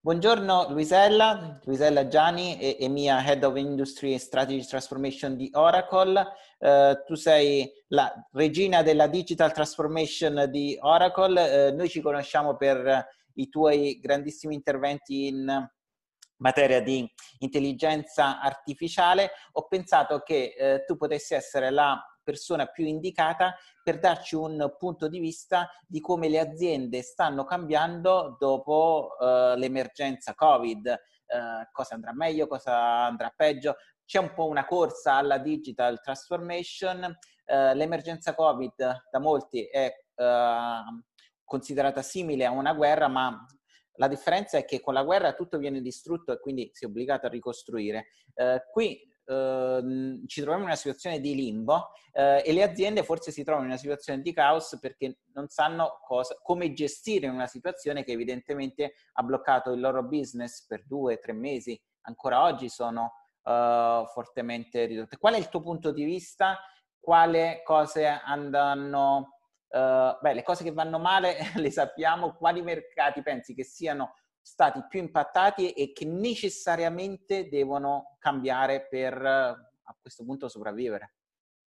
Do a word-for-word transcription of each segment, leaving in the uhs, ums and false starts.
Buongiorno Luisella, Luisella Gianni e, e mia Head of Industry Strategy Transformation di Oracle. Uh, tu sei la regina della Digital Transformation di Oracle. Uh, noi ci conosciamo per i tuoi grandissimi interventi in materia di intelligenza artificiale. Ho pensato che uh, tu potessi essere la persona più indicata per darci un punto di vista di come le aziende stanno cambiando dopo uh, l'emergenza Covid, uh, cosa andrà meglio, cosa andrà peggio. C'è un po' una corsa alla digital transformation, uh, l'emergenza Covid da molti è uh, considerata simile a una guerra, ma la differenza è che con la guerra tutto viene distrutto e quindi si è obbligato a ricostruire. Uh, qui Uh, ci troviamo in una situazione di limbo uh, e le aziende forse si trovano in una situazione di caos perché non sanno cosa, come gestire una situazione che evidentemente ha bloccato il loro business per due, tre mesi, ancora oggi sono uh, fortemente ridotte. Qual è il tuo punto di vista? Quali cose andranno, uh, beh, le cose che vanno male le sappiamo, quali mercati pensi che siano stati più impattati e che necessariamente devono cambiare per a questo punto sopravvivere?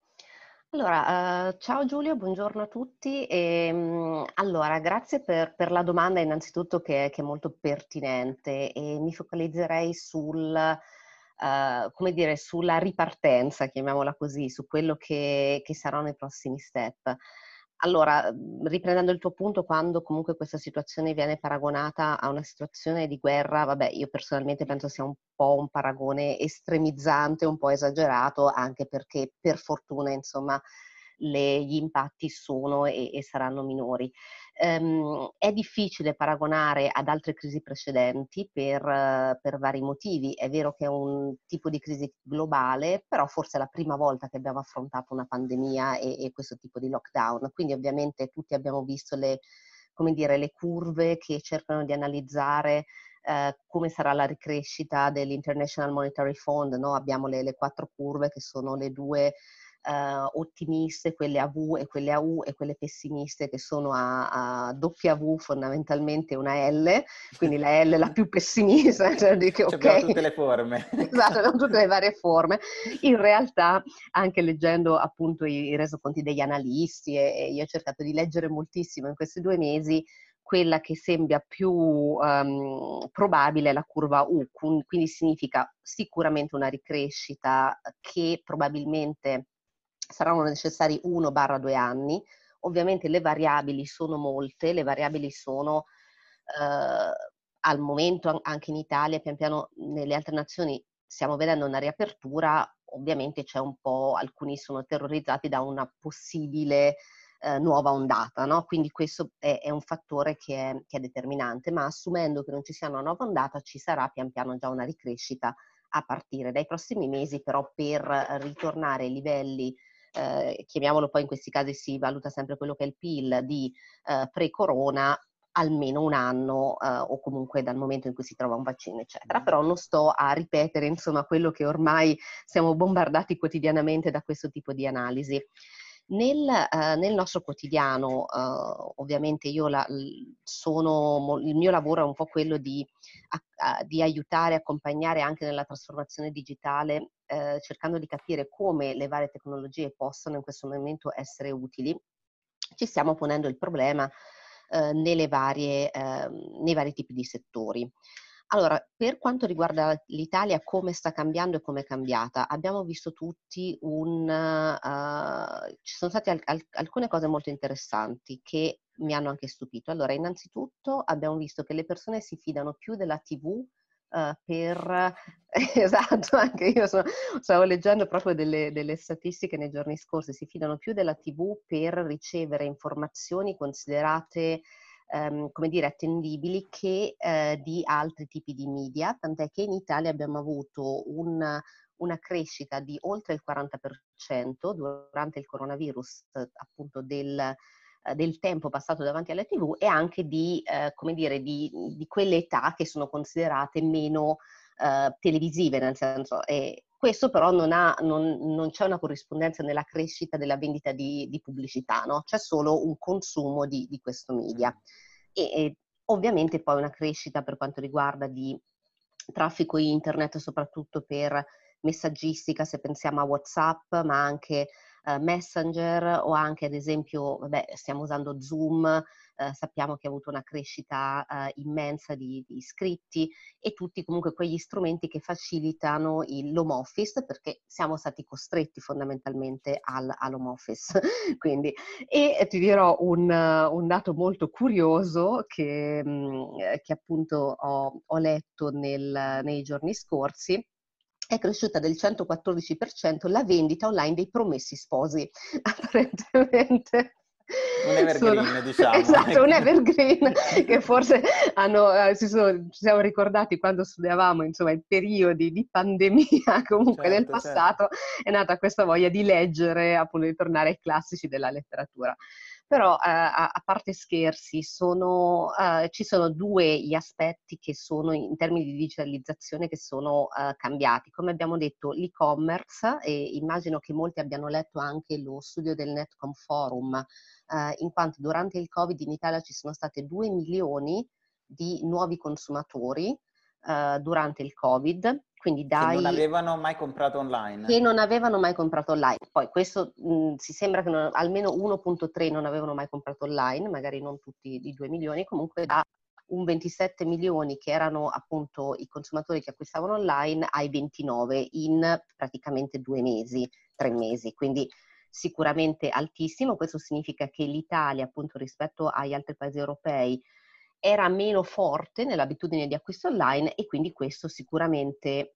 Allora, uh, ciao Giulio, buongiorno a tutti. E, um, allora, grazie per, per la domanda innanzitutto che, che è molto pertinente e mi focalizzerei sul, uh, come dire, sulla ripartenza, chiamiamola così, su quello che, che saranno i prossimi step. Allora, riprendendo il tuo punto, quando comunque questa situazione viene paragonata a una situazione di guerra, vabbè, io personalmente penso sia un po' un paragone estremizzante, un po' esagerato, anche perché per fortuna, insomma, le, gli impatti sono e, e saranno minori. Um, è difficile paragonare ad altre crisi precedenti per, uh, per vari motivi. È vero che è un tipo di crisi globale, però forse è la prima volta che abbiamo affrontato una pandemia e, e questo tipo di lockdown. Quindi ovviamente tutti abbiamo visto le, come dire, le curve che cercano di analizzare Uh, come sarà la ricrescita dell'International Monetary Fund, no? Abbiamo le, le quattro curve che sono le due uh, ottimiste, quelle a V e quelle a U, e quelle pessimiste che sono a, a W, fondamentalmente una L, quindi la L è la più pessimista, cioè dico, ok, abbiamo tutte le forme. Esatto, abbiamo tutte le varie forme. In realtà, anche leggendo appunto i, i resoconti degli analisti, e, e io ho cercato di leggere moltissimo in questi due mesi, quella che sembra più um, probabile è la curva U, quindi significa sicuramente una ricrescita che probabilmente saranno necessari uno due anni. Ovviamente le variabili sono molte, le variabili sono uh, al momento anche in Italia, pian piano nelle altre nazioni stiamo vedendo una riapertura, ovviamente c'è un po', alcuni sono terrorizzati da una possibile Eh, nuova ondata, no? Quindi questo è, è un fattore che è, che è determinante, ma assumendo che non ci sia una nuova ondata ci sarà pian piano già una ricrescita a partire dai prossimi mesi, però per ritornare ai livelli, eh, chiamiamolo, poi in questi casi si valuta sempre quello che è il P I L di eh, pre-corona, almeno un anno eh, o comunque dal momento in cui si trova un vaccino, eccetera. Però non sto a ripetere, insomma, quello che ormai siamo bombardati quotidianamente da questo tipo di analisi. Nel, eh, nel nostro quotidiano, eh, ovviamente io la, sono, il mio lavoro è un po' quello di, a, a, di aiutare, accompagnare anche nella trasformazione digitale, eh, cercando di capire come le varie tecnologie possono in questo momento essere utili. Ci stiamo ponendo il problema eh, nelle varie, eh, nei vari tipi di settori. Allora, per quanto riguarda l'Italia, come sta cambiando e come è cambiata? Abbiamo visto tutti un... Uh, ci sono state al- al- alcune cose molto interessanti che mi hanno anche stupito. Allora, innanzitutto abbiamo visto che le persone si fidano più della T V Uh, per esatto, anche io sono, stavo leggendo proprio delle, delle statistiche nei giorni scorsi, si fidano più della T V per ricevere informazioni considerate um, come dire attendibili che uh, di altri tipi di media, tant'è che in Italia abbiamo avuto un, una crescita di oltre il quaranta per cento durante il coronavirus, appunto del del tempo passato davanti alla T V e anche di, eh, come dire, di, di quelle età che sono considerate meno eh, televisive, nel senso, e questo però non, ha, non, non c'è una corrispondenza nella crescita della vendita di, di pubblicità, no? C'è solo un consumo di, di questo media. E, e Ovviamente poi una crescita per quanto riguarda di traffico internet, soprattutto per messaggistica, se pensiamo a WhatsApp, ma anche eh, Messenger o anche ad esempio, vabbè, stiamo usando Zoom, eh, sappiamo che ha avuto una crescita eh, immensa di, di iscritti e tutti comunque quegli strumenti che facilitano il l'home office, perché siamo stati costretti fondamentalmente al, all'home office. Quindi, e ti dirò un, un dato molto curioso che, mh, che appunto ho, ho letto nel, nei giorni scorsi. È cresciuta del centoquattordici per cento la vendita online dei promessi sposi, apparentemente. Un Sono, evergreen, diciamo. esatto, un evergreen che forse hanno, eh, si sono, ci siamo ricordati quando studiavamo, insomma, i periodi di pandemia comunque nel Certo, certo. passato, è nata questa voglia di leggere, appunto di tornare ai classici della letteratura. Però eh, a, a parte scherzi, sono, eh, ci sono due gli aspetti che sono in termini di digitalizzazione che sono eh, cambiati. Come abbiamo detto, l'e-commerce, e immagino che molti abbiano letto anche lo studio del Netcom Forum, eh, in quanto durante il Covid in Italia ci sono state due milioni di nuovi consumatori eh, durante il Covid, quindi Che non dai avevano mai comprato che online. non avevano mai comprato online. Poi questo mh, si sembra che non, almeno uno virgola tre non avevano mai comprato online, magari non tutti i due milioni, comunque da un ventisette milioni che erano appunto i consumatori che acquistavano online ai ventinove in praticamente due mesi, tre mesi. Quindi sicuramente altissimo. Questo significa che l'Italia, appunto rispetto agli altri paesi europei, era meno forte nell'abitudine di acquisto online e quindi questo sicuramente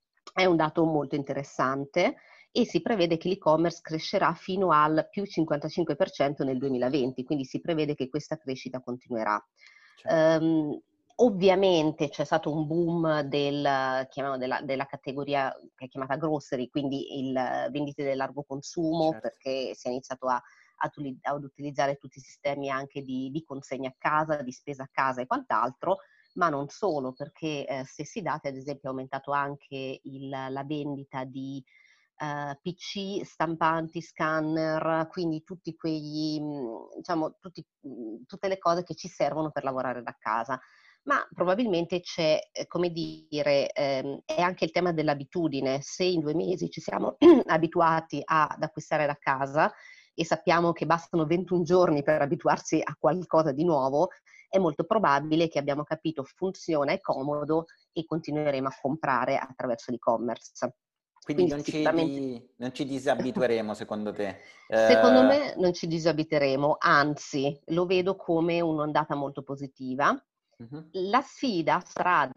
è un dato molto interessante e si prevede che l'e-commerce crescerà fino al più cinquantacinque per cento nel duemilaventi, quindi si prevede che questa crescita continuerà. Certo. Um, ovviamente c'è stato un boom del, della, della categoria che è chiamata grocery, quindi il vendite del largo consumo, Certo. perché si è iniziato a, a, ad utilizzare tutti i sistemi anche di, di consegna a casa, di spesa a casa e quant'altro, ma non solo, perché eh, stessi dati, ad esempio, è aumentato anche il, la vendita di eh, P C, stampanti, scanner, quindi tutti quegli, diciamo, tutti, tutte le cose che ci servono per lavorare da casa. Ma probabilmente c'è, eh, come dire, ehm, è anche il tema dell'abitudine. Se in due mesi ci siamo abituati a, ad acquistare da casa e sappiamo che bastano ventuno giorni per abituarsi a qualcosa di nuovo, è molto probabile che abbiamo capito funziona, è comodo e continueremo a comprare attraverso l'e-commerce. Quindi Quindi non ci, sicuramente di, non ci disabitueremo, secondo te? secondo Eh, me non ci disabiteremo, anzi lo vedo come un'ondata molto positiva. mhm. La sfida sarà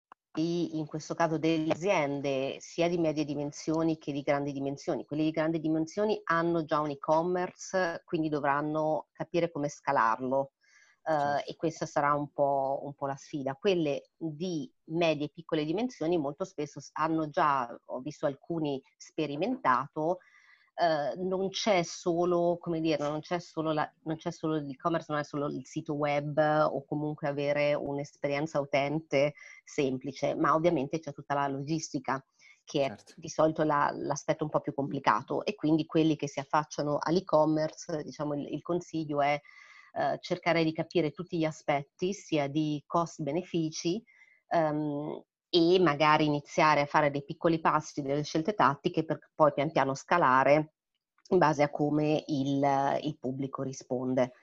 di, in questo caso delle aziende sia di medie dimensioni che di grandi dimensioni. Quelle di grandi dimensioni hanno già un e-commerce, quindi dovranno capire come scalarlo. Uh, Certo. e questa sarà un po', un po' la sfida. Quelle di medie e piccole dimensioni molto spesso hanno già, ho visto alcuni sperimentato, uh, non c'è solo, come dire, non c'è solo, la, non c'è solo l'e-commerce, non è solo il sito web o comunque avere un'esperienza utente semplice, ma ovviamente c'è tutta la logistica che è Certo. di solito la, l'aspetto un po' più complicato e quindi quelli che si affacciano all'e-commerce, diciamo il, il consiglio è Uh, cercare di capire tutti gli aspetti, sia di costi-benefici, um, e magari iniziare a fare dei piccoli passi, delle scelte tattiche per poi pian piano scalare in base a come il, il pubblico risponde.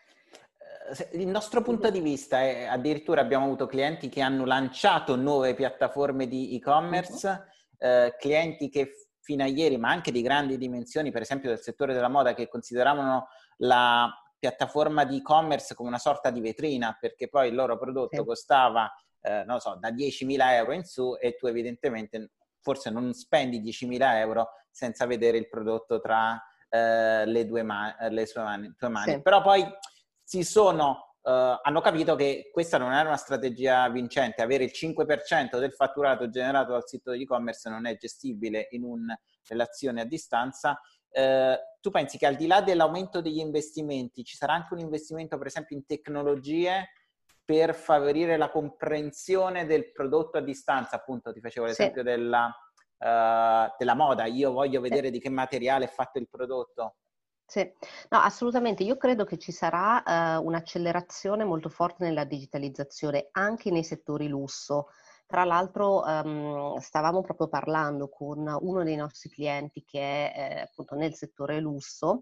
Il nostro punto di vista è, addirittura abbiamo avuto clienti che hanno lanciato nuove piattaforme di e-commerce, uh-huh. eh, clienti che fino a ieri, ma anche di grandi dimensioni, per esempio del settore della moda, che consideravano la piattaforma di e-commerce come una sorta di vetrina, perché poi il loro prodotto sì. costava, eh, non lo so, da diecimila euro in su e tu evidentemente forse non spendi diecimila euro senza vedere il prodotto tra eh, le, due man- le sue mani. Tue mani. Sì. Però poi si sono, eh, hanno capito che questa non era una strategia vincente, avere il cinque per cento del fatturato generato dal sito di e-commerce non è gestibile in una relazione a distanza. Uh, tu pensi che al di là dell'aumento degli investimenti ci sarà anche un investimento per esempio in tecnologie per favorire la comprensione del prodotto a distanza? Appunto ti facevo l'esempio sì. della, uh, della moda, io voglio vedere sì. di che materiale è fatto il prodotto. Sì, no, assolutamente. Io credo che ci sarà eh, un'accelerazione molto forte nella digitalizzazione anche nei settori lusso. Tra l'altro ehm, stavamo proprio parlando con uno dei nostri clienti che è eh, appunto nel settore lusso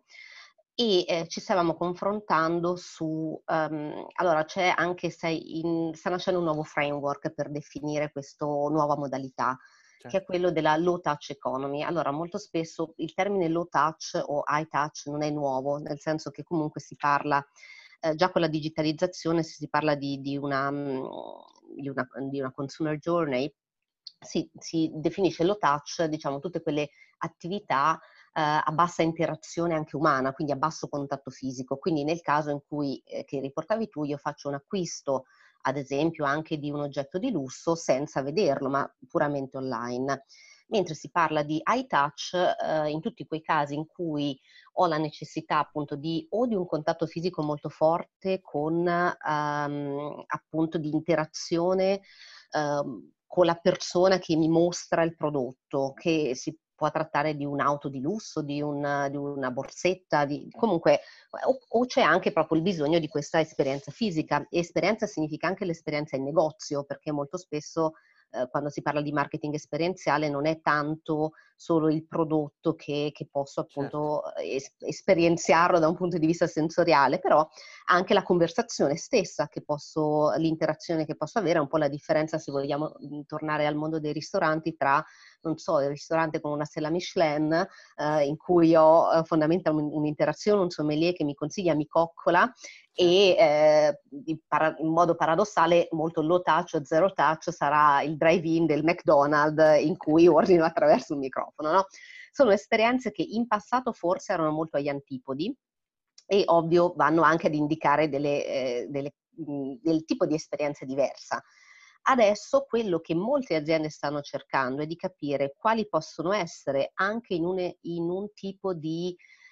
e eh, ci stavamo confrontando su, ehm, allora c'è anche, sai, in, sta nascendo un nuovo framework per definire questa nuova modalità, che è Certo. quello della low touch economy. Allora, molto spesso il termine low touch o high touch non è nuovo, nel senso che comunque si parla, eh, già con la digitalizzazione, se si parla di, di, una, mh, di, una, di una consumer journey, si, si definisce low touch, diciamo, tutte quelle attività eh, a bassa interazione anche umana, quindi a basso contatto fisico. Quindi nel caso in cui, eh, che riportavi tu, io faccio un acquisto ad esempio anche di un oggetto di lusso senza vederlo, ma puramente online. Mentre si parla di high touch eh, in tutti quei casi in cui ho la necessità appunto di o di un contatto fisico molto forte con ehm, appunto di interazione ehm, con la persona che mi mostra il prodotto, che si può trattare di un'auto di lusso, di una, di una borsetta, di, comunque o, o c'è anche proprio il bisogno di questa esperienza fisica. E esperienza significa anche l'esperienza in negozio, perché molto spesso eh, quando si parla di marketing esperienziale non è tanto solo il prodotto che, che posso Certo. appunto es- esperienziarlo da un punto di vista sensoriale, però anche la conversazione stessa che posso, l'interazione che posso avere, è un po' la differenza, se vogliamo tornare al mondo dei ristoranti, tra, non so, il ristorante con una stella Michelin, eh, in cui ho eh, fondamentalmente un'interazione, un sommelier che mi consiglia, mi coccola, Certo. e eh, in, para- in modo paradossale molto low touch o zero touch sarà il drive-in del McDonald's in cui ordino attraverso un microfono, no? Sono esperienze che in passato forse erano molto agli antipodi e ovvio vanno anche ad indicare delle, eh, delle, mh, del tipo di esperienza diversa. Adesso quello che molte aziende stanno cercando è di capire quali possono essere anche in un, in un tipo di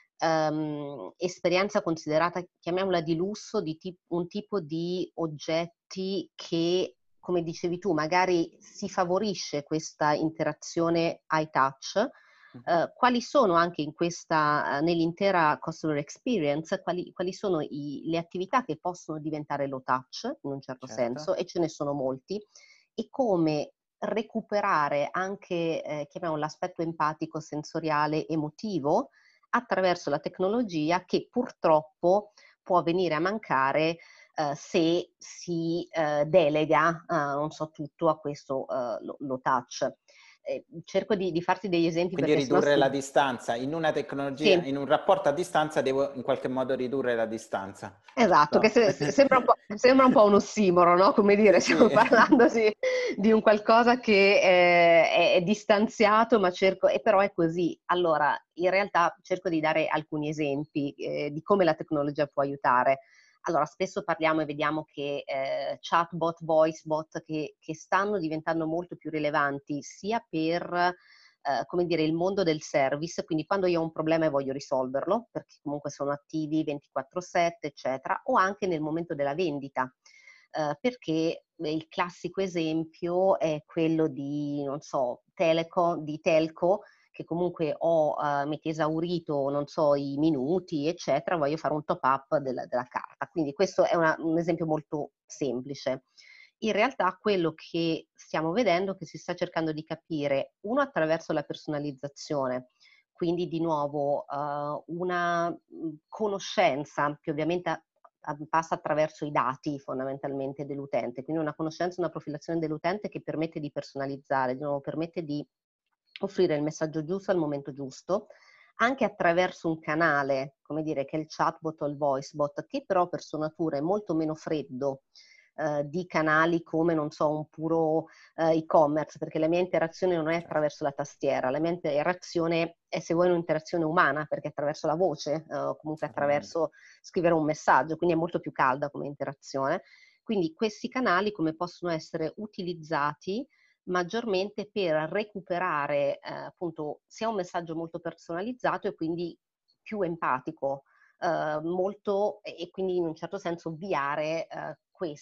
um, esperienza considerata, chiamiamola di lusso, di tip, un tipo di oggetti che, come dicevi tu, magari si favorisce questa interazione high touch. Uh, quali sono anche in questa, uh, nell'intera customer experience, quali, quali sono i, le attività che possono diventare low touch in un certo Certo. senso, e ce ne sono molti, e come recuperare anche, eh, chiamiamolo, l'aspetto empatico, sensoriale, emotivo attraverso la tecnologia, che purtroppo può venire a mancare Uh, se si uh, delega, uh, non so, tutto a questo uh, lo, lo touch. Eh, cerco di, di farti degli esempi Quindi perché sennò ridurre la si... distanza. In una tecnologia, Sì, in un rapporto a distanza, devo in qualche modo ridurre la distanza. esatto, che Giusto? se, se, sembra, un po', sembra un po' un ossimoro, no? Come dire, Sì. stiamo parlando di, di un qualcosa che eh, è, è distanziato, ma cerco, e però è così. Allora, in realtà cerco di dare alcuni esempi eh, di come la tecnologia può aiutare. Allora, spesso parliamo e vediamo che eh, chatbot, voicebot, che, che stanno diventando molto più rilevanti sia per eh, come dire, il mondo del service, quindi quando io ho un problema e voglio risolverlo, perché comunque sono attivi ventiquattro sette, eccetera, o anche nel momento della vendita, eh, perché il classico esempio è quello di, non so, teleco, di telco, che comunque ho uh, metti esaurito, non so, i minuti, eccetera, voglio fare un top up della, della carta. Quindi questo è una, un esempio molto semplice. In realtà quello che stiamo vedendo è che si sta cercando di capire, uno, attraverso la personalizzazione, quindi di nuovo uh, una conoscenza che ovviamente passa attraverso i dati fondamentalmente dell'utente, quindi una conoscenza, una profilazione dell'utente che permette di personalizzare, di nuovo permette di offrire il messaggio giusto al momento giusto, anche attraverso un canale, come dire, che è il chatbot o il voicebot, che però per sua natura è molto meno freddo eh, di canali come, non so, un puro eh, e-commerce, perché la mia interazione non è attraverso la tastiera, la mia interazione è, se vuoi, un'interazione umana, perché è attraverso la voce, eh, o comunque Certamente. attraverso scrivere un messaggio, quindi è molto più calda come interazione. Quindi questi canali come possono essere utilizzati maggiormente per recuperare eh, appunto sia un messaggio molto personalizzato e quindi più empatico, eh, molto, e quindi in un certo senso ovviare eh,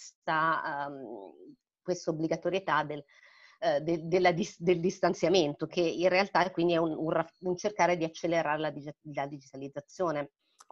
questa um, questa obbligatorietà del, eh, de, della dis, del distanziamento, che in realtà quindi è un, un, un cercare di accelerare la, dig- la digitalizzazione.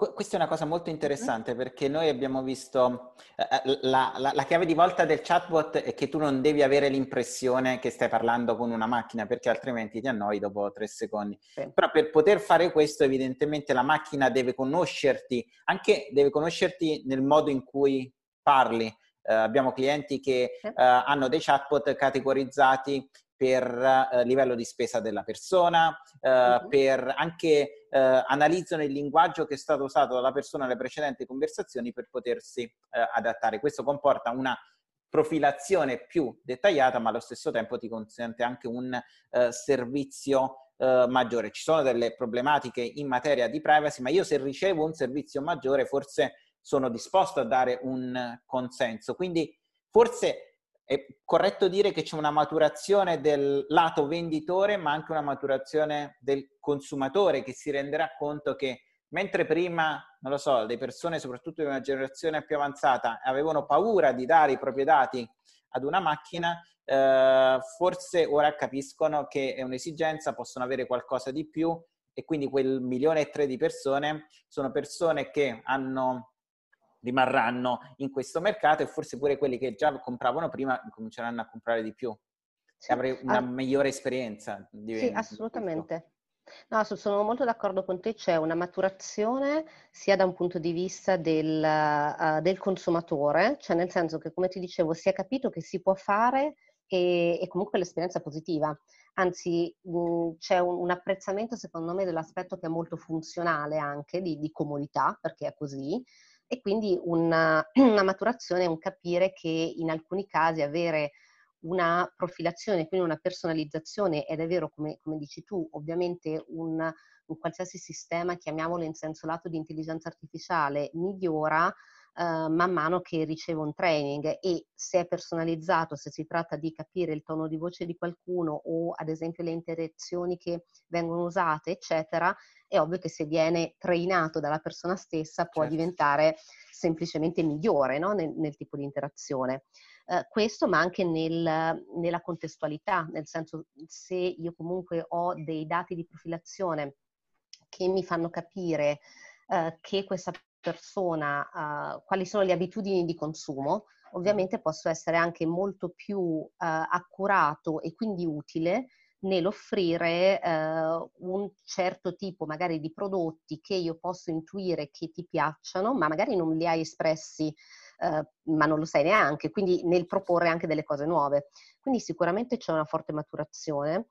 Questa è una cosa molto interessante perché noi abbiamo visto eh, la, la, la chiave di volta del chatbot è che tu non devi avere l'impressione che stai parlando con una macchina perché altrimenti ti annoi dopo tre secondi. Sì. Però per poter fare questo evidentemente la macchina deve conoscerti, anche deve conoscerti nel modo in cui parli. Eh, abbiamo clienti che Sì. eh, hanno dei chatbot categorizzati per eh, livello di spesa della persona, eh, uh-huh. per anche eh, analizzano il linguaggio che è stato usato dalla persona nelle precedenti conversazioni per potersi eh, adattare. Questo comporta una profilazione più dettagliata, ma allo stesso tempo ti consente anche un eh, servizio eh, maggiore. Ci sono delle problematiche in materia di privacy, ma io se ricevo un servizio maggiore forse sono disposto a dare un consenso. Quindi forse è corretto dire che c'è una maturazione del lato venditore, ma anche una maturazione del consumatore che si renderà conto che mentre prima, non lo so, le persone, soprattutto di una generazione più avanzata, avevano paura di dare i propri dati ad una macchina, eh, forse ora capiscono che è un'esigenza, possono avere qualcosa di più e quindi quel milione e tre di persone sono persone che hanno rimarranno in questo mercato e forse pure quelli che già compravano prima cominceranno a comprare di più sì. e avere una ah, migliore esperienza. Sì, assolutamente. No, sono molto d'accordo con te, c'è una maturazione sia da un punto di vista del, uh, del consumatore, cioè nel senso che, come ti dicevo, si è capito che si può fare e, e comunque l'esperienza è positiva. Anzi, mh, c'è un, un apprezzamento, secondo me, dell'aspetto che è molto funzionale anche, di, di comodità, perché è così, e quindi una, una maturazione, un capire che in alcuni casi avere una profilazione, quindi una personalizzazione, ed è vero, come, come dici tu, ovviamente un, un qualsiasi sistema, chiamiamolo in senso lato di intelligenza artificiale, migliora eh, man mano che riceve un training, e se è personalizzato, se si tratta di capire il tono di voce di qualcuno o ad esempio le interazioni che vengono usate, eccetera, è ovvio che se viene trainato dalla persona stessa può certo. diventare semplicemente migliore, no? nel, nel tipo di interazione. Uh, questo, ma anche nel, nella contestualità, nel senso, se io comunque ho dei dati di profilazione che mi fanno capire uh, che questa persona, uh, quali sono le abitudini di consumo, ovviamente posso essere anche molto più uh, accurato e quindi utile nell'offrire uh, un certo tipo magari di prodotti che io posso intuire che ti piacciono, ma magari non li hai espressi, uh, ma non lo sai neanche, quindi nel proporre anche delle cose nuove. Quindi sicuramente c'è una forte maturazione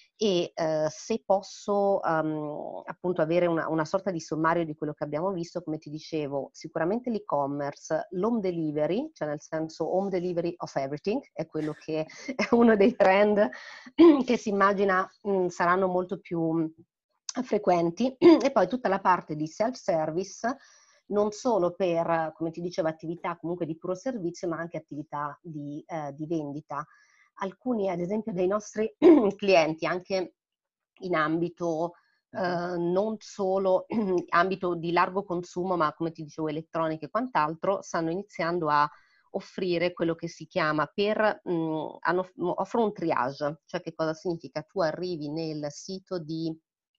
e uh, se posso um, appunto avere una, una sorta di sommario di quello che abbiamo visto, come ti dicevo, sicuramente l'e-commerce, l'home delivery, cioè nel senso home delivery of everything, è quello che è uno dei trend che si immagina mh, saranno molto più frequenti, e poi tutta la parte di self-service, non solo per, come ti dicevo, attività comunque di puro servizio, ma anche attività di, eh, di vendita. Alcuni, ad esempio, dei nostri clienti, anche in ambito eh, non solo ambito di largo consumo, ma come ti dicevo, elettronica e quant'altro, stanno iniziando a offrire quello che si chiama per, mh, hanno, offrono un triage, cioè che cosa significa? Tu arrivi nel sito di,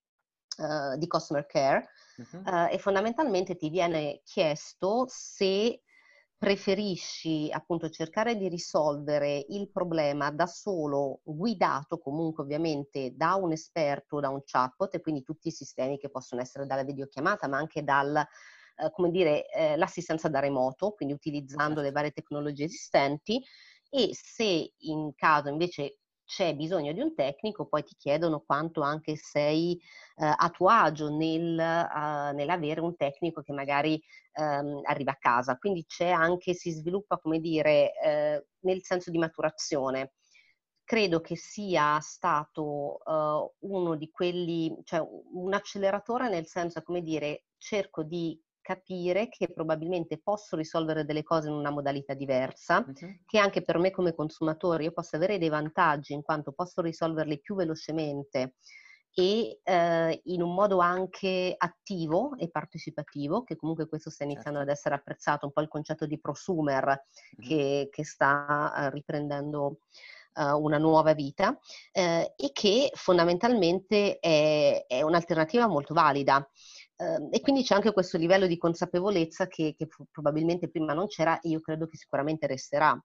uh, di customer care uh-huh. uh, e fondamentalmente ti viene chiesto se preferisci appunto cercare di risolvere il problema da solo, guidato comunque ovviamente da un esperto, da un chatbot, e quindi tutti i sistemi che possono essere dalla videochiamata, ma anche dal Uh, come dire, eh, l'assistenza da remoto, quindi utilizzando certo. le varie tecnologie esistenti, e se in caso invece c'è bisogno di un tecnico, poi ti chiedono quanto anche sei uh, a tuo agio nel, uh, nell'avere un tecnico che magari um, arriva a casa. Quindi c'è anche, si sviluppa, come dire, uh, nel senso di maturazione. Credo che sia stato uh, uno di quelli, cioè un acceleratore, nel senso, come dire, cerco di capire che probabilmente posso risolvere delle cose in una modalità diversa, uh-huh. che anche per me come consumatore io posso avere dei vantaggi in quanto posso risolverli più velocemente e eh, in un modo anche attivo e partecipativo, che comunque questo sta iniziando certo. ad essere apprezzato, un po' il concetto di prosumer uh-huh. che, che sta uh, riprendendo uh, una nuova vita uh, e che fondamentalmente è, è un'alternativa molto valida. Uh, e quindi c'è anche questo livello di consapevolezza che, che probabilmente prima non c'era e io credo che sicuramente resterà.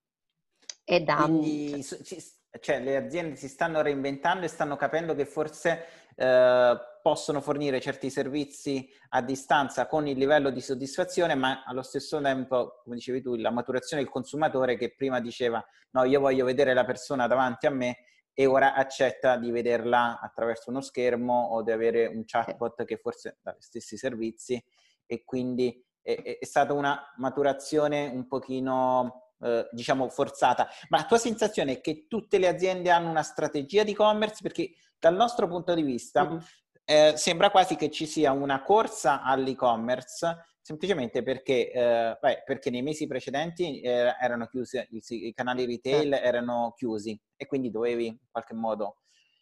È da, Quindi cioè, le aziende si stanno reinventando e stanno capendo che forse eh, possono fornire certi servizi a distanza con il livello di soddisfazione, ma allo stesso tempo, come dicevi tu, la maturazione del consumatore che prima diceva no, io voglio vedere la persona davanti a me, e ora accetta di vederla attraverso uno schermo o di avere un chatbot che forse dà gli stessi servizi, e quindi è, è stata una maturazione un pochino eh, diciamo forzata. Ma la tua sensazione è che tutte le aziende hanno una strategia di e-commerce? Perché dal nostro punto di vista mm-hmm. eh, sembra quasi che ci sia una corsa all'e-commerce semplicemente perché, eh, beh, perché nei mesi precedenti eh, erano chiusi, i, i canali retail certo. erano chiusi e quindi dovevi in qualche modo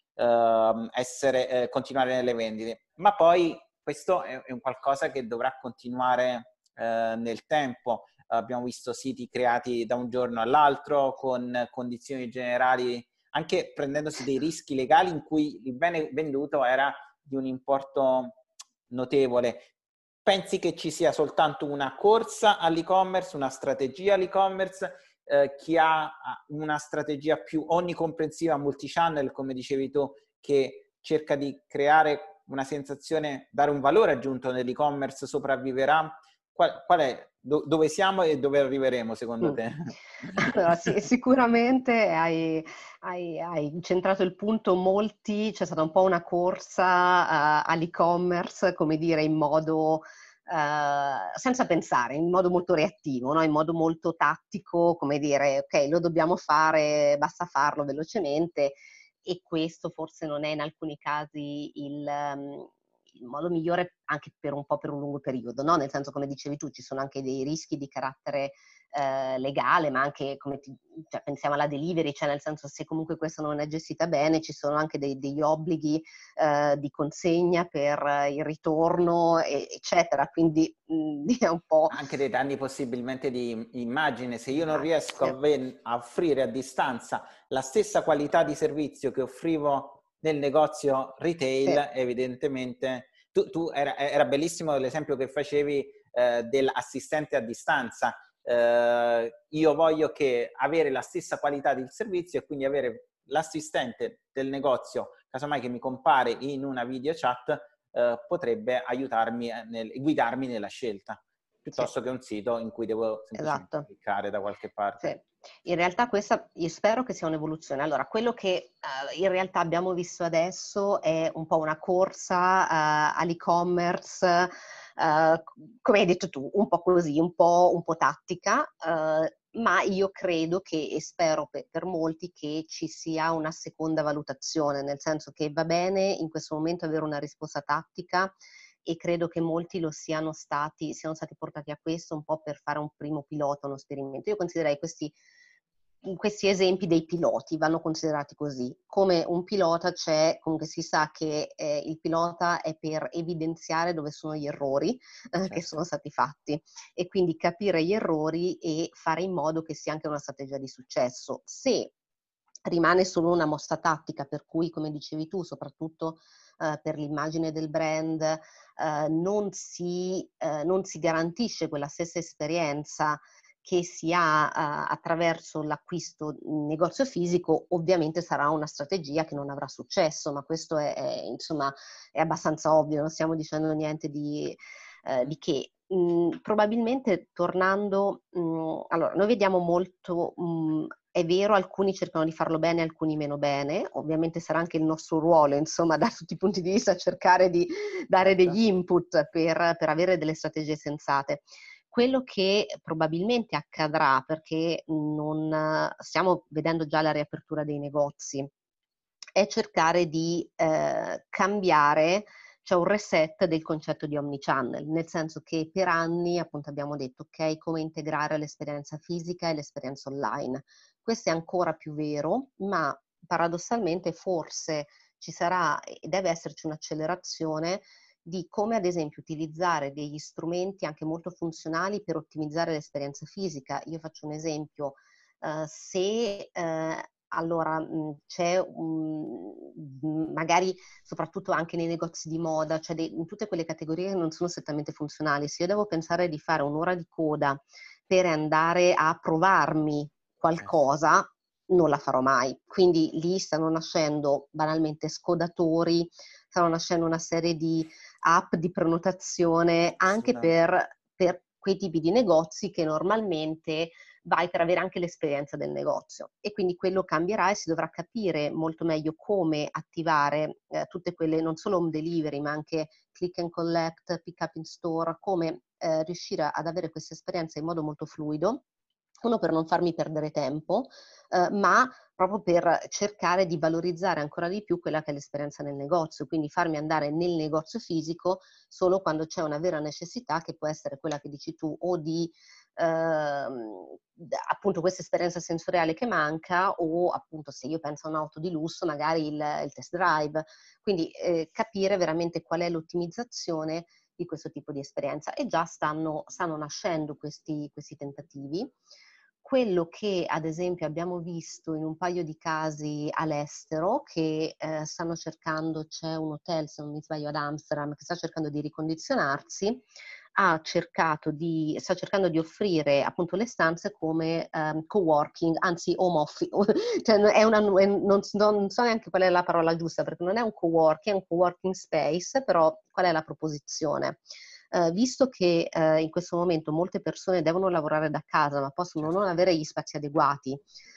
eh, essere, eh, continuare nelle vendite. Ma poi questo è, è un qualcosa che dovrà continuare eh, nel tempo. Abbiamo visto siti creati da un giorno all'altro con condizioni generali, anche prendendosi dei rischi legali in cui il bene venduto era di un importo notevole. Pensi che ci sia soltanto una corsa all'e-commerce, una strategia all'e-commerce? Eh, chi ha una strategia più onnicomprensiva, multichannel, come dicevi tu, che cerca di creare una sensazione, dare un valore aggiunto nell'e-commerce, sopravviverà? Qual, qual è, do, dove siamo e dove arriveremo secondo mm. te? Allora, sì, sicuramente hai, hai, hai centrato il punto. Molti, c'è stata un po' una corsa uh, all'e-commerce, come dire, in modo uh, senza pensare, in modo molto reattivo, no? In modo molto tattico, come dire, ok, lo dobbiamo fare, basta farlo velocemente, e questo forse non è in alcuni casi il... Um, il modo migliore anche per un po' per un lungo periodo, no? Nel senso, come dicevi tu, ci sono anche dei rischi di carattere eh, legale, ma anche, come ti, cioè, pensiamo alla delivery, cioè nel senso, se comunque questa non è gestita bene, ci sono anche dei, degli obblighi eh, di consegna per il ritorno, e, eccetera, quindi mh, è un po'... Anche dei danni possibilmente di immagine. Se io non riesco a, ven- a offrire a distanza la stessa qualità di servizio che offrivo nel negozio retail, sì. evidentemente tu, tu era, era bellissimo l'esempio che facevi eh, dell'assistente a distanza. Eh, io voglio che avere la stessa qualità del servizio e quindi avere l'assistente del negozio, casomai che mi compare in una video chat, eh, potrebbe aiutarmi nel, guidarmi nella scelta, piuttosto sì. che un sito in cui devo semplicemente esatto. cliccare da qualche parte. Sì. In realtà questa io spero che sia un'evoluzione. Allora, quello che uh, in realtà abbiamo visto adesso è un po' una corsa uh, all'e-commerce, uh, come hai detto tu, un po' così, un po', un po' tattica, uh, ma io credo che, e spero per, per molti, che ci sia una seconda valutazione, nel senso che va bene in questo momento avere una risposta tattica, e credo che molti lo siano stati, siano stati portati a questo un po' per fare un primo pilota, uno esperimento. Io considererei questi, questi esempi dei piloti, vanno considerati così. Come un pilota c'è, comunque si sa che eh, il pilota è per evidenziare dove sono gli errori eh, certo. che sono stati fatti, e quindi capire gli errori e fare in modo che sia anche una strategia di successo. Se rimane solo una mossa tattica, per cui, come dicevi tu, soprattutto Uh, per l'immagine del brand, uh, non, si, uh, non si garantisce quella stessa esperienza che si ha uh, attraverso l'acquisto in negozio fisico, ovviamente sarà una strategia che non avrà successo, ma questo è, è, insomma, è abbastanza ovvio, non stiamo dicendo niente di, uh, di che. Mm, probabilmente tornando, mm, allora, noi vediamo molto... Mm, è vero, alcuni cercano di farlo bene, alcuni meno bene, ovviamente sarà anche il nostro ruolo, insomma, da tutti i punti di vista, cercare di dare degli input per, per avere delle strategie sensate. Quello che probabilmente accadrà, perché non stiamo vedendo già la riapertura dei negozi, è cercare di eh, cambiare, cioè un reset del concetto di omnichannel, nel senso che per anni appunto abbiamo detto ok, come integrare l'esperienza fisica e l'esperienza online. Questo è ancora più vero, ma paradossalmente forse ci sarà e deve esserci un'accelerazione di come ad esempio utilizzare degli strumenti anche molto funzionali per ottimizzare l'esperienza fisica. Io faccio un esempio, uh, se uh, allora mh, c'è un, magari soprattutto anche nei negozi di moda, cioè dei, in tutte quelle categorie che non sono strettamente funzionali. Se io devo pensare di fare un'ora di coda per andare a provarmi qualcosa, non la farò mai. Quindi lì stanno nascendo banalmente scodatori, stanno nascendo una serie di app di prenotazione anche per, per quei tipi di negozi che normalmente vai per avere anche l'esperienza del negozio, e quindi quello cambierà e si dovrà capire molto meglio come attivare eh, tutte quelle, non solo home delivery ma anche click and collect, pick up in store, come eh, riuscire ad avere questa esperienza in modo molto fluido, uno per non farmi perdere tempo, eh, ma proprio per cercare di valorizzare ancora di più quella che è l'esperienza nel negozio, quindi farmi andare nel negozio fisico solo quando c'è una vera necessità, che può essere quella che dici tu, o di ehm, appunto questa esperienza sensoriale che manca, o appunto se io penso a un'auto di lusso magari il, il test drive, quindi eh, capire veramente qual è l'ottimizzazione di questo tipo di esperienza, e già stanno, stanno nascendo questi, questi tentativi. Quello che ad esempio abbiamo visto in un paio di casi all'estero, che eh, stanno cercando, c'è un hotel, se non mi sbaglio ad Amsterdam, che sta cercando di ricondizionarsi, ha cercato di, sta cercando di offrire appunto le stanze come um, co-working, anzi home office, cioè è una, è, non, non so neanche qual è la parola giusta, perché non è un co-working, è un co-working space, però qual è la proposizione? Uh, visto che uh, in questo momento molte persone devono lavorare da casa ma possono certo. non avere gli spazi adeguati,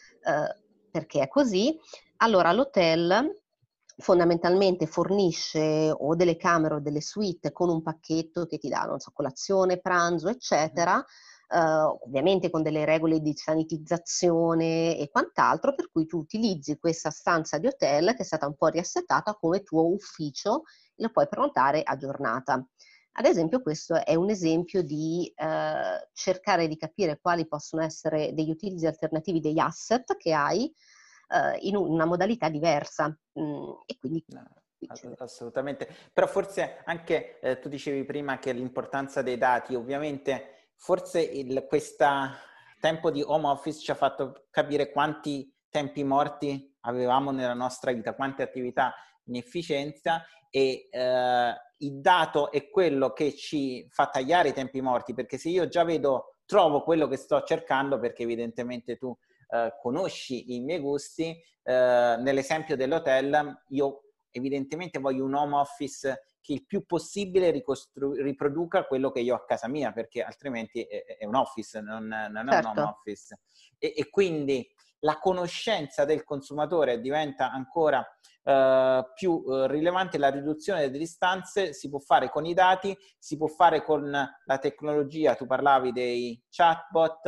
uh, perché è così, allora l'hotel fondamentalmente fornisce o delle camere o delle suite con un pacchetto che ti dà, non so, colazione, pranzo, eccetera, mm-hmm. uh, ovviamente con delle regole di sanitizzazione e quant'altro, per cui tu utilizzi questa stanza di hotel che è stata un po' riassettata come tuo ufficio e lo puoi prenotare a giornata. Ad esempio questo è un esempio di eh, cercare di capire quali possono essere degli utilizzi alternativi degli asset che hai eh, in una modalità diversa. Mm, e quindi... No, assolutamente. Però forse anche eh, tu dicevi prima che l'importanza dei dati, ovviamente forse il, questa tempo di home office ci ha fatto capire quanti tempi morti avevamo nella nostra vita, quante attività in efficienza, e eh, il dato è quello che ci fa tagliare i tempi morti, perché se io già vedo, trovo quello che sto cercando, perché evidentemente tu eh, conosci i miei gusti, eh, nell'esempio dell'hotel io evidentemente voglio un home office che il più possibile riproduca quello che io ho a casa mia, perché altrimenti è, è un office, non, non è certo. un home office. E, e quindi la conoscenza del consumatore diventa ancora Uh, più uh, rilevante. La riduzione delle distanze si può fare con i dati, si può fare con la tecnologia. Tu parlavi dei chatbot,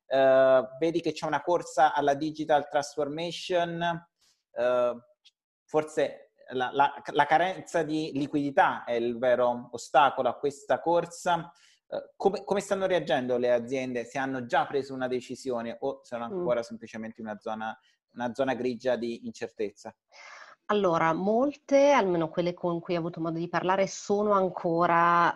uh, vedi che c'è una corsa alla digital transformation, uh, forse la, la, la carenza di liquidità è il vero ostacolo a questa corsa. Uh, come, come stanno reagendo le aziende? Se hanno già preso una decisione o sono ancora mm. semplicemente una zona, una zona grigia di incertezza? Allora, molte, almeno quelle con cui ho avuto modo di parlare, sono ancora,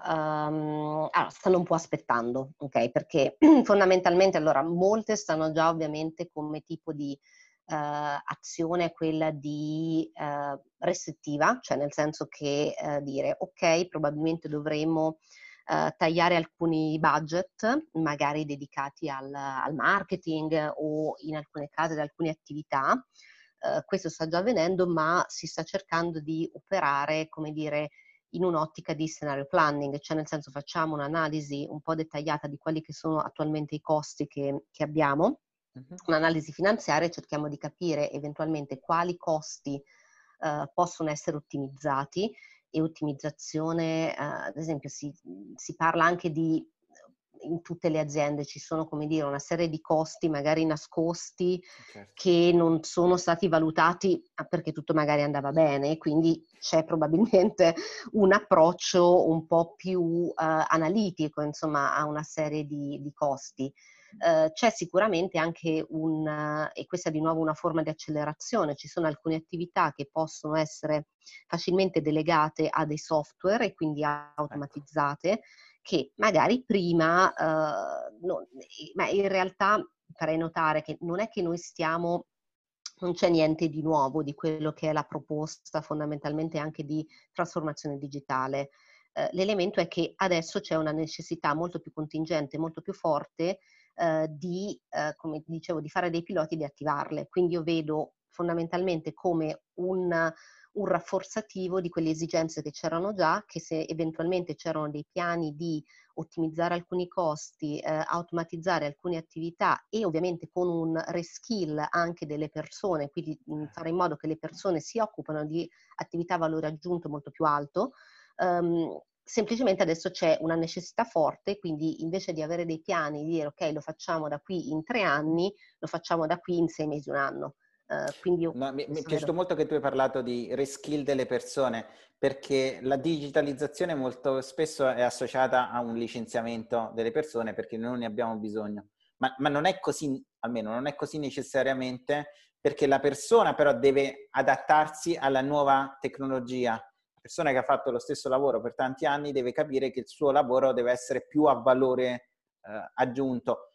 um, allora, stanno un po' aspettando, ok? Perché fondamentalmente, allora, molte stanno già ovviamente come tipo di uh, azione quella di uh, restrittiva, cioè nel senso che uh, dire, ok, probabilmente dovremo uh, tagliare alcuni budget, magari dedicati al, al marketing o in alcune case ad alcune attività. Uh, questo sta già avvenendo, ma si sta cercando di operare, come dire, in un'ottica di scenario planning, cioè nel senso facciamo un'analisi un po' dettagliata di quelli che sono attualmente i costi che, che abbiamo, uh-huh. un'analisi finanziaria, e cerchiamo di capire eventualmente quali costi uh, possono essere ottimizzati, e ottimizzazione, uh, ad esempio si, si parla anche di, in tutte le aziende ci sono, come dire, una serie di costi magari nascosti, certo. che non sono stati valutati perché tutto magari andava bene, quindi c'è probabilmente un approccio un po' più uh, analitico, insomma, a una serie di, di costi. Uh, c'è sicuramente anche un, uh, e questa è di nuovo una forma di accelerazione, ci sono alcune attività che possono essere facilmente delegate a dei software e quindi automatizzate, che magari prima, uh, non, ma in realtà farei notare che non è che noi stiamo non c'è niente di nuovo di quello che è la proposta fondamentalmente anche di trasformazione digitale. Eh, l'elemento è che adesso c'è una necessità molto più contingente, molto più forte eh, di, eh, come dicevo, di fare dei piloti e di attivarle. Quindi io vedo fondamentalmente come un, un rafforzativo di quelle esigenze che c'erano già, che se eventualmente c'erano dei piani di ottimizzare alcuni costi, eh, automatizzare alcune attività e ovviamente con un reskill anche delle persone, quindi mh, fare in modo che le persone si occupano di attività a valore aggiunto molto più alto. Um, semplicemente adesso c'è una necessità forte, quindi invece di avere dei piani, di dire ok, lo facciamo da qui in tre anni, lo facciamo da qui in sei mesi, un anno. Uh, quindi io, No, mi, mi è piaciuto vedo. molto che tu hai parlato di reskill delle persone, perché la digitalizzazione molto spesso è associata a un licenziamento delle persone perché noi non ne abbiamo bisogno. Ma, ma non è così, almeno non è così necessariamente, perché la persona però deve adattarsi alla nuova tecnologia. La persona che ha fatto lo stesso lavoro per tanti anni deve capire che il suo lavoro deve essere più a valore eh, aggiunto.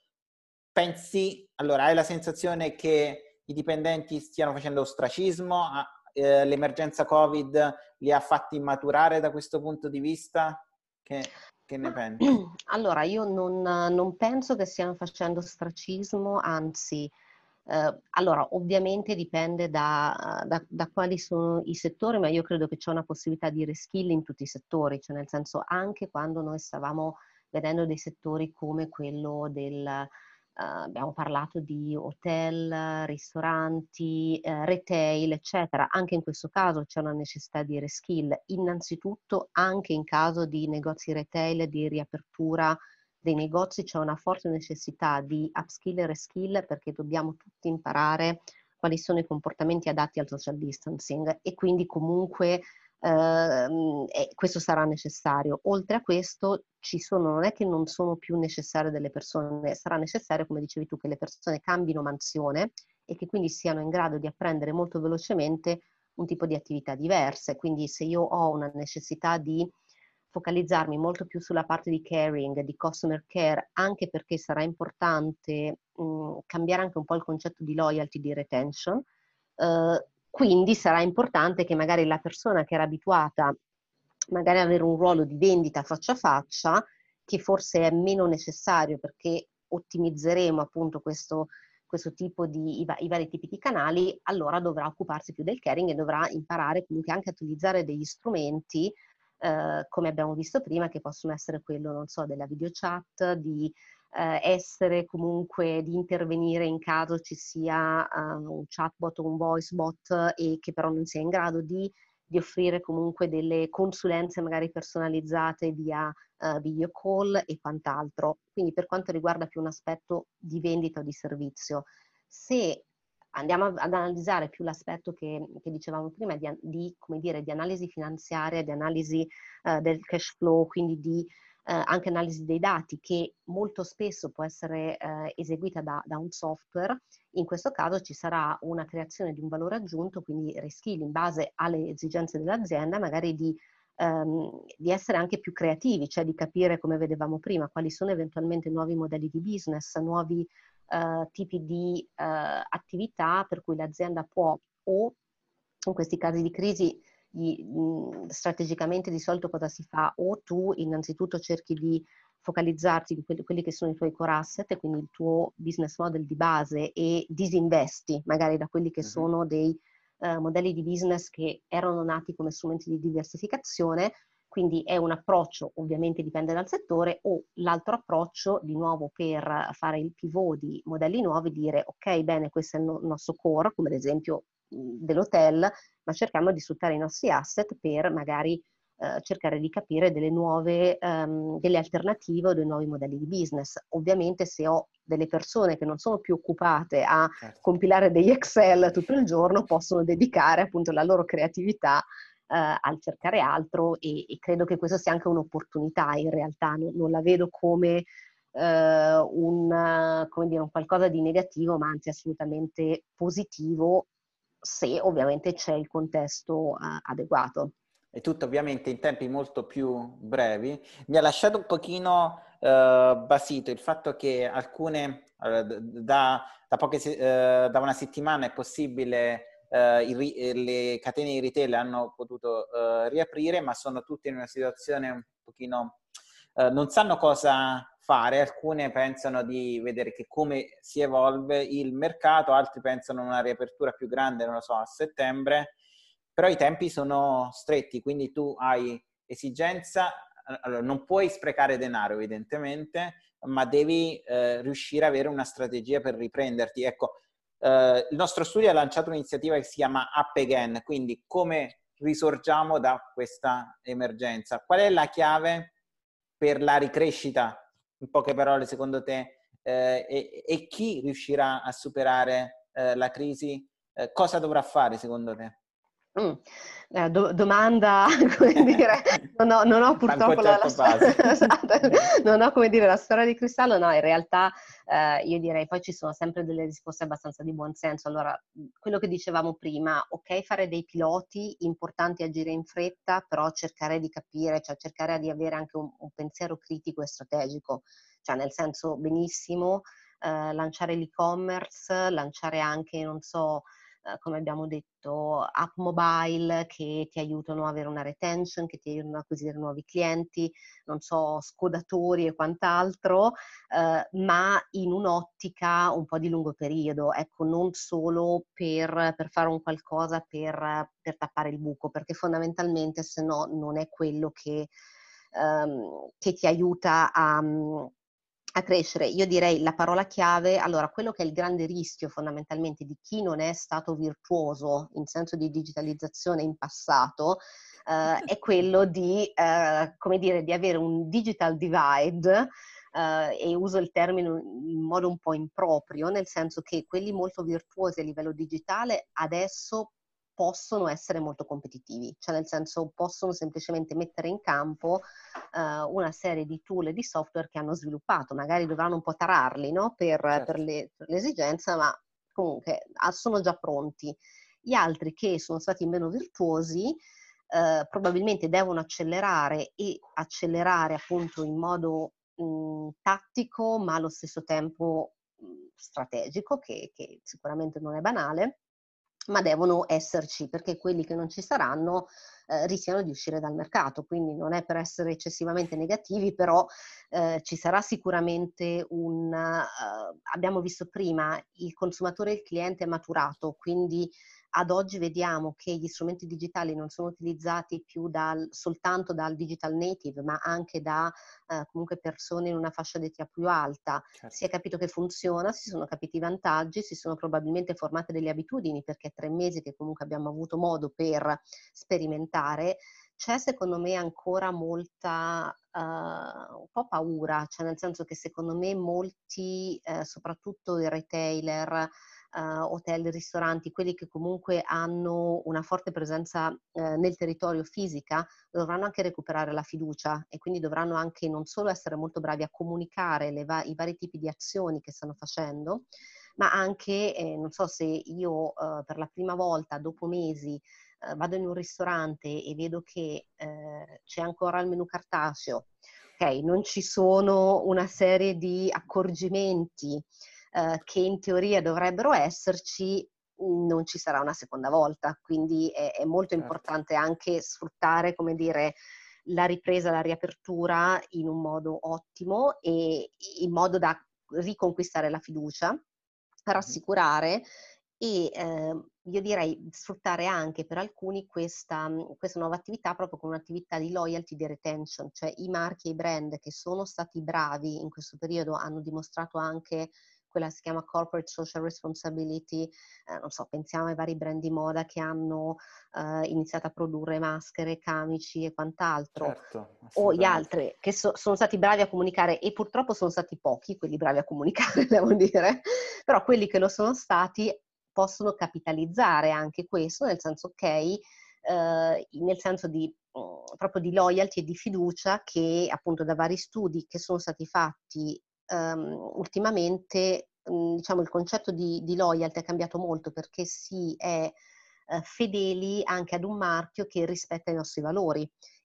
Pensi, allora, hai la sensazione che i dipendenti stiano facendo ostracismo? Eh, l'emergenza Covid li ha fatti maturare da questo punto di vista? Che, che ne Ma, pensi? allora, io non, non penso che stiano facendo ostracismo, anzi, eh, allora, ovviamente dipende da, da, da quali sono i settori, ma io credo che c'è una possibilità di reskill in tutti i settori, cioè nel senso anche quando noi stavamo vedendo dei settori come quello del, Uh, abbiamo parlato di hotel, ristoranti, eh, retail, eccetera. Anche in questo caso c'è una necessità di reskill. Innanzitutto, anche in caso di negozi retail, di riapertura dei negozi, c'è una forte necessità di upskill e reskill perché dobbiamo tutti imparare quali sono i comportamenti adatti al social distancing e quindi comunque Uh, e questo sarà necessario. Oltre a questo ci sono, non è che non sono più necessarie delle persone, sarà necessario, come dicevi tu, che le persone cambino mansione e che quindi siano in grado di apprendere molto velocemente un tipo di attività diverse. Quindi se io ho una necessità di focalizzarmi molto più sulla parte di caring, di customer care, anche perché sarà importante mh, cambiare anche un po' il concetto di loyalty, di retention, uh, quindi sarà importante che magari la persona che era abituata magari ad avere un ruolo di vendita faccia a faccia, che forse è meno necessario perché ottimizzeremo appunto questo, questo tipo di, i, i vari tipi di canali, allora dovrà occuparsi più del caring e dovrà imparare comunque anche a utilizzare degli strumenti, eh, come abbiamo visto prima, che possono essere quello, non so, della video chat, di eh, essere comunque di intervenire in caso ci sia uh, un chatbot o un voice bot e che però non sia in grado di, di offrire comunque delle consulenze magari personalizzate via uh, video call e quant'altro. Quindi per quanto riguarda più un aspetto di vendita o di servizio, se andiamo ad analizzare più l'aspetto che, che dicevamo prima di, di, come dire, di analisi finanziaria, di analisi uh, del cash flow, quindi di eh, anche analisi dei dati che molto spesso può essere eh, eseguita da, da un software, in questo caso ci sarà una creazione di un valore aggiunto, quindi reskill in base alle esigenze dell'azienda, magari di, ehm, di essere anche più creativi, cioè di capire, come vedevamo prima, quali sono eventualmente nuovi modelli di business, nuovi eh, tipi di eh, attività per cui l'azienda può o in questi casi di crisi Gli, mh, strategicamente di solito cosa si fa? O tu innanzitutto cerchi di focalizzarti in quelli, quelli che sono i tuoi core asset, e quindi il tuo business model di base, e disinvesti magari da quelli che Mm-hmm. sono dei uh, modelli di business che erano nati come strumenti di diversificazione. Quindi è un approccio, ovviamente dipende dal settore, o l'altro approccio di nuovo per fare il pivot di modelli nuovi, dire ok, bene, questo è il no- nostro core, come ad esempio mh, dell'hotel, ma cerchiamo di sfruttare i nostri asset per magari eh, cercare di capire delle nuove, um, delle alternative o dei nuovi modelli di business. Ovviamente se ho delle persone che non sono più occupate a Certo. compilare degli Excel tutto il giorno, possono dedicare appunto la loro creatività Uh, al cercare altro, e, e credo che questo sia anche un'opportunità in realtà, non, non la vedo come, uh, un, come dire, un qualcosa di negativo, ma anzi assolutamente positivo, se ovviamente c'è il contesto uh, adeguato. E tutto ovviamente in tempi molto più brevi. Mi ha lasciato un pochino uh, basito il fatto che alcune, uh, da, da, poche, uh, da una settimana è possibile, uh, i, le catene di retail hanno potuto uh, riaprire, ma sono tutte in una situazione un pochino, uh, non sanno cosa fare. Alcune pensano di vedere che come si evolve il mercato, altri pensano a una riapertura più grande, non lo so, a settembre, però i tempi sono stretti, quindi tu hai esigenza, allora, non puoi sprecare denaro evidentemente, ma devi eh, riuscire ad avere una strategia per riprenderti. Ecco, eh, il nostro studio ha lanciato un'iniziativa che si chiama Up Again, quindi come risorgiamo da questa emergenza. Qual è la chiave per la ricrescita? In poche parole, secondo te, eh, e, e chi riuscirà a superare eh, la crisi? Eh, cosa dovrà fare, secondo te? Mm. Eh, do- domanda, come dire, non ho, non ho purtroppo la, la base. esatto, non ho, come dire, la storia di cristallo, no, in realtà eh, io direi poi ci sono sempre delle risposte abbastanza di buon senso. Allora, quello che dicevamo prima, ok, fare dei piloti, importanti agire in fretta, però cercare di capire, cioè cercare di avere anche un, un pensiero critico e strategico, cioè nel senso benissimo eh, lanciare l'e-commerce, lanciare anche, non so, come abbiamo detto, app mobile che ti aiutano ad avere una retention, che ti aiutano ad acquisire nuovi clienti, non so, scodatori e quant'altro, eh, ma in un'ottica un po' di lungo periodo, ecco, non solo per, per fare un qualcosa per, per tappare il buco, perché fondamentalmente se no non è quello che, ehm, che ti aiuta a a crescere. Io direi la parola chiave, allora quello che è il grande rischio fondamentalmente di chi non è stato virtuoso in senso di digitalizzazione in passato eh, è quello di, eh, come dire, di avere un digital divide, Uh, e uso il termine in modo un po' improprio, nel senso che quelli molto virtuosi a livello digitale adesso possono essere molto competitivi, cioè nel senso possono semplicemente mettere in campo uh, una serie di tool e di software che hanno sviluppato, magari dovranno un po' tararli, no? per, Certo. per, le, per l'esigenza, ma comunque sono già pronti. Gli altri che sono stati meno virtuosi Uh, probabilmente devono accelerare e accelerare appunto in modo mh, tattico ma allo stesso tempo mh, strategico, che, che sicuramente non è banale, ma devono esserci perché quelli che non ci saranno eh, rischiano di uscire dal mercato, quindi non è per essere eccessivamente negativi, però eh, ci sarà sicuramente un... Uh, abbiamo visto prima, il consumatore e il cliente è maturato, quindi ad oggi vediamo che gli strumenti digitali non sono utilizzati più dal, soltanto dal digital native, ma anche da eh, comunque persone in una fascia d'età più alta. Certo. Si è capito che funziona, si sono capiti i vantaggi, si sono probabilmente formate delle abitudini, perché tre mesi che comunque abbiamo avuto modo per sperimentare. C'è secondo me ancora molta, uh, un po' paura, cioè nel senso che secondo me molti, eh, soprattutto i retailer, Uh, hotel, ristoranti, quelli che comunque hanno una forte presenza uh, nel territorio fisica, dovranno anche recuperare la fiducia e quindi dovranno anche non solo essere molto bravi a comunicare le va- i vari tipi di azioni che stanno facendo, ma anche, eh, non so se io uh, per la prima volta dopo mesi uh, vado in un ristorante e vedo che uh, c'è ancora il menù cartaceo, ok, non ci sono una serie di accorgimenti Uh, che in teoria dovrebbero esserci, non ci sarà una seconda volta, quindi è, è molto Certo. importante anche sfruttare, come dire, la ripresa, la riapertura in un modo ottimo e in modo da riconquistare la fiducia, rassicurare e eh, io direi sfruttare anche per alcuni questa, questa nuova attività proprio con un'attività di loyalty, di retention, cioè i marchi e i brand che sono stati bravi in questo periodo hanno dimostrato anche quella che si chiama corporate social responsibility, eh, non so, pensiamo ai vari brand di moda che hanno eh, iniziato a produrre maschere, camici e quant'altro, Certo, o gli assolutamente. altri che so, sono stati bravi a comunicare, e purtroppo sono stati pochi quelli bravi a comunicare, devo dire, però quelli che lo sono stati possono capitalizzare anche questo, nel senso ok, eh, nel senso di mh, proprio di loyalty e di fiducia che appunto da vari studi che sono stati fatti um, ultimamente, um, diciamo il concetto di, di loyalty è cambiato molto perché si è uh, fedeli anche ad un marchio che rispetta i nostri valori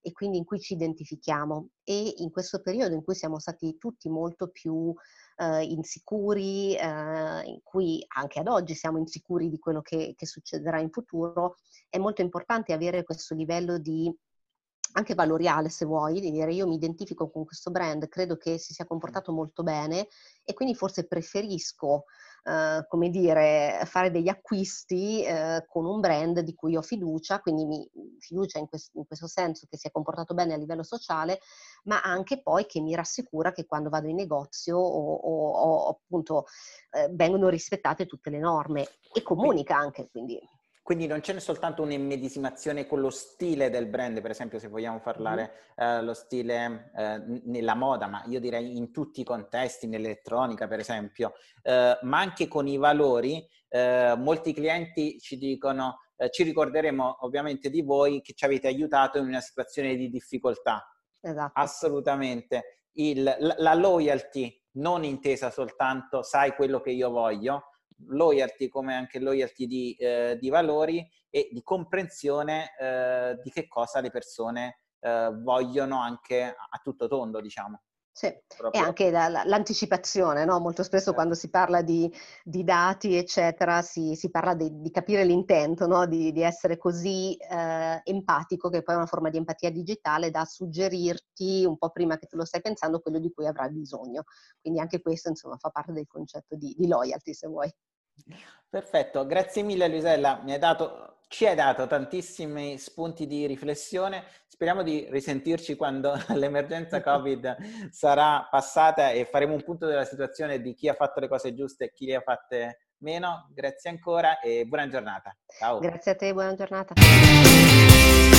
e quindi in cui ci identifichiamo. E in questo periodo in cui siamo stati tutti molto più eh, insicuri, eh, in cui anche ad oggi siamo insicuri di quello che, che succederà in futuro, è molto importante avere questo livello di anche valoriale, se vuoi, di dire io mi identifico con questo brand, credo che si sia comportato molto bene e quindi forse preferisco, eh, come dire, fare degli acquisti eh, con un brand di cui ho fiducia, quindi mi, fiducia in, quest- in questo senso che si è comportato bene a livello sociale, ma anche poi che mi rassicura che quando vado in negozio o, o- o appunto eh, vengono rispettate tutte le norme e comunica anche, quindi... Quindi non c'è soltanto un'immedesimazione con lo stile del brand, per esempio se vogliamo parlare mm-hmm. eh, lo stile eh, nella moda, ma io direi in tutti i contesti, nell'elettronica per esempio, eh, ma anche con i valori. Eh, molti clienti ci dicono, eh, ci ricorderemo ovviamente di voi che ci avete aiutato in una situazione di difficoltà. Esatto. Assolutamente. Il, la, la loyalty non intesa soltanto sai quello che io voglio, loyalty come anche loyalty di, eh, di valori e di comprensione eh, di che cosa le persone eh, vogliono anche a, a tutto tondo, diciamo. Sì, Proprio. E anche la, la, l'anticipazione, no? Molto spesso certo. Quando si parla di, di dati, eccetera, si, si parla di, di capire l'intento, no? Di, di essere così eh, empatico, che poi è una forma di empatia digitale da suggerirti un po' prima che tu lo stai pensando quello di cui avrai bisogno. Quindi anche questo, insomma, fa parte del concetto di, di loyalty, se vuoi. Perfetto, grazie mille Luisella, mi hai dato, ci hai dato tantissimi spunti di riflessione, speriamo di risentirci quando l'emergenza Covid sarà passata e faremo un punto della situazione di chi ha fatto le cose giuste e chi le ha fatte meno. Grazie ancora e buona giornata. Ciao. Grazie a te, buona giornata.